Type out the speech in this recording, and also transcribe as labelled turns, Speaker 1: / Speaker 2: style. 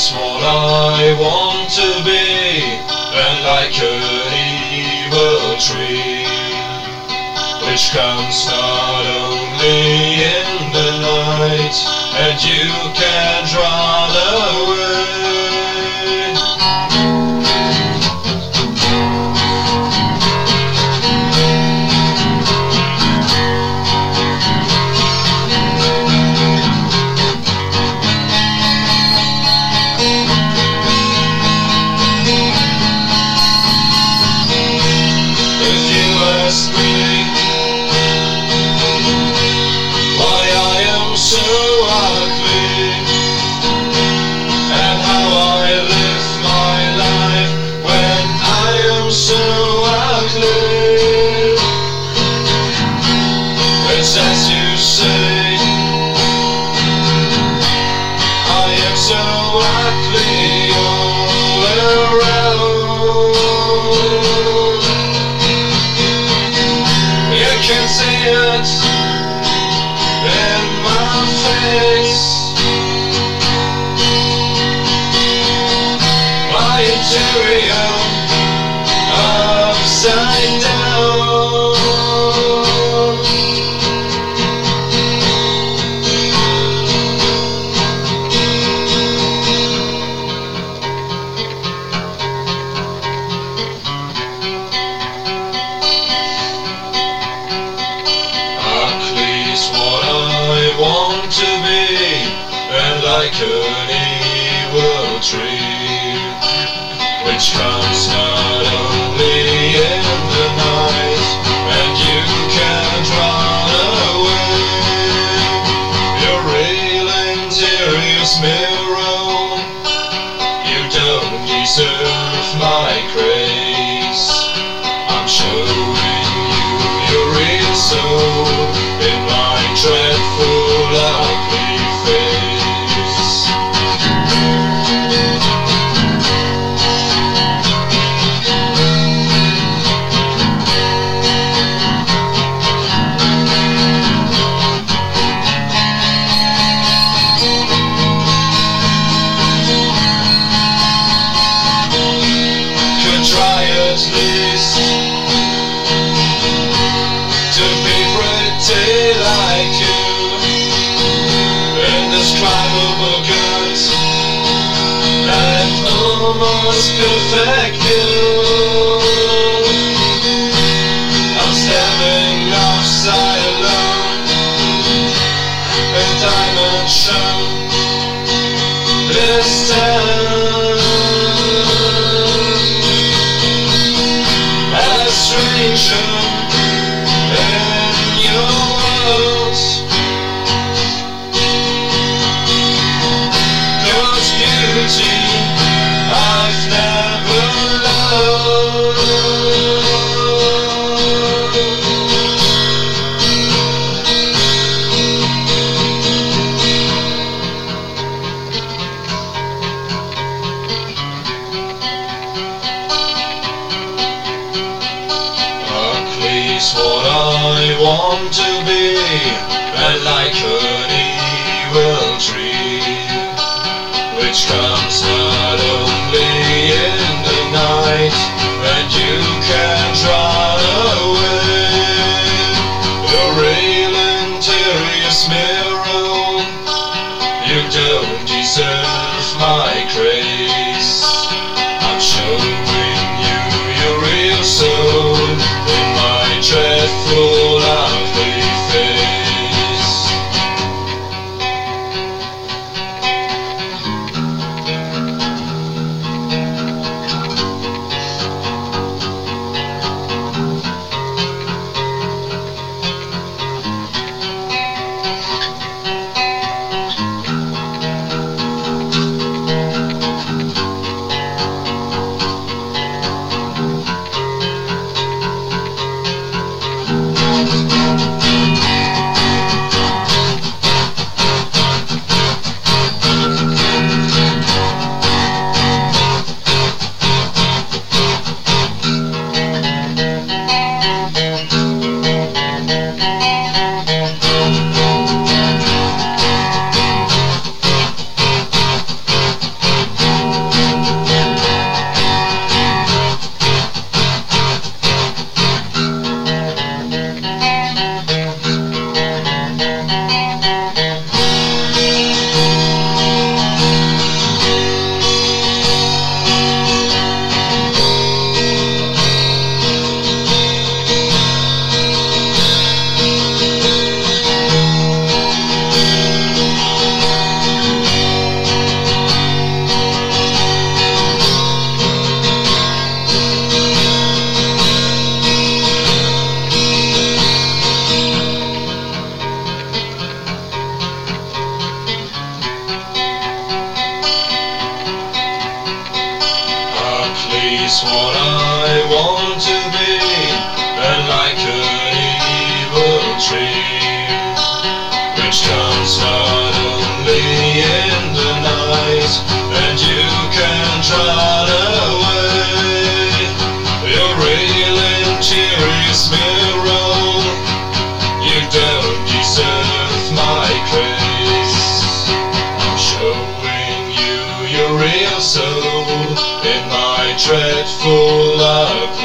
Speaker 1: is what I want to be, and like an evil tree, which comes not only in the night, and you can't run away. So ugly, and how I live my life when I am so ugly. It's as you say, I am so ugly all around. You can see it in my face, my interior upside down. Ugly's what I want to be, and like an evil tree, which comes not only in the night, and you can't run away. Your real interior's mirror, you don't deserve my grace. I'm showing you your real soul in my dreadful ugly face. Could try at least to be pretty like you, indescribable good and almost perfect you. I'm standing outside alone, a diamond show this time. A stranger in your world, God's beauty I've never loved. Ugly's what I want to be, and like an evil tree, which comes not only in the night, and you can't run away. Your real interior's mirror, you don't deserve my grace. I'm showing you your real soul in my dreadful ugly face. what I want to be, and like an evil dream, which comes not only in the night, and you can't run away. You're railing, tears mirror, you don't deserve my grace. I'm showing you your real soul in my dreadful love.